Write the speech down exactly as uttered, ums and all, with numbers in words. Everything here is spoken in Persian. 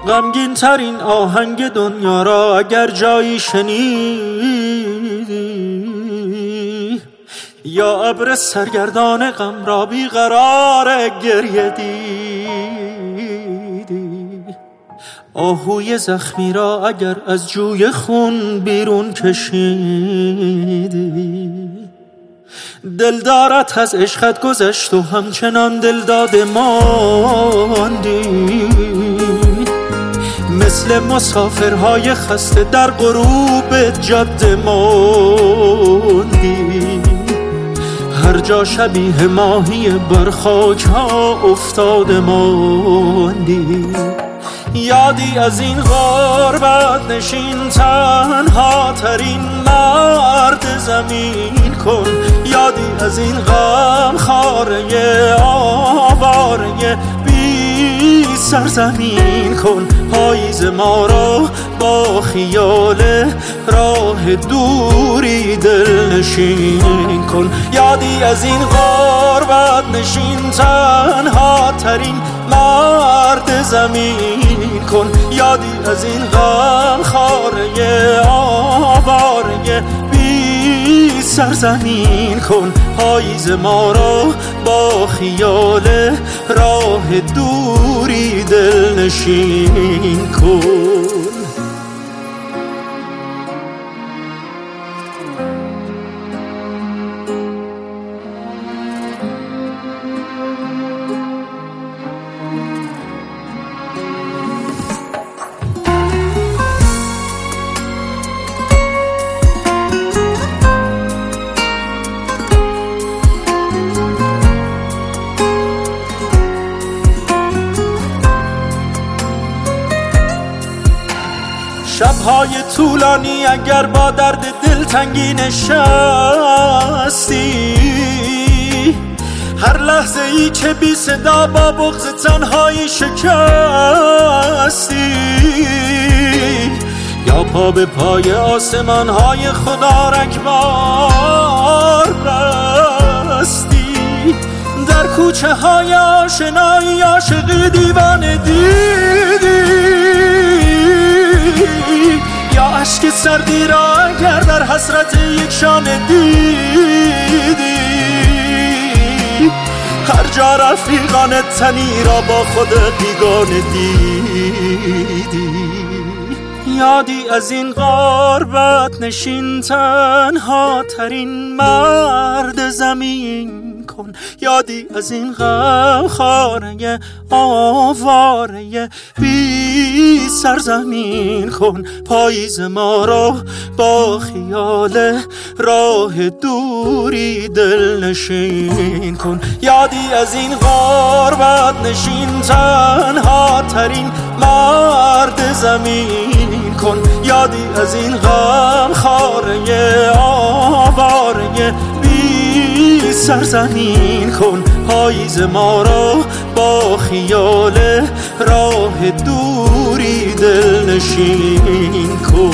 غمگین ترین آهنگ دنیا را اگر جایی شنیدی، یا ابر سرگردان غم را بیقرار گریه دیدی، آهوی زخمی را اگر از جوی خون بیرون کشیدی، دلدارت از عشقت گذشت و همچنان دلداد ماندی، مثل مسافرهای خسته در غروب جاده ماندی، هر جا شبیه ماهی بر خاک ها افتاده ماندی. یادی از این غربت نشین تنها ترین مرد زمین کن، یادی از این غم خاره آواره بی سرزمین کن، پاییز ما را با خیال راه دوری دل نشین کن. یادی از این غربت نشین تنها ترین مرد زمین کن، یادی از این غم خاره آواره بی سرزمین کن، پاییز ما را با خیال راه دوری دل نشین کن. شب‌های طولانی اگر با درد دلتنگی نشستی، هر لحظه ای که بی صدا با بغض تنهایی شکستی، یا پا به پای آسمان های خدا رگبار بستی، در کوچه های آشنایی عاشقی دیوانه دیدی، یا عشق سردی را اگر در حسرت یک شانه دیدی، هر جا رفیقان تنی را با خود بیگانه دیدی. یادی از این غربت نشین تنها ترین مرد زمین کن، یادی از این غم خاره آواره بی سرزمین کن، پاییز ما را با خیال راه دوری دل نشین کن. یادی از این غربت نشین تنها ترین مرد زمین کن، یادی از این غم خاره آواره بی سرزمین کن، پاییز ما را با خیال راه دوری دل نشین کن.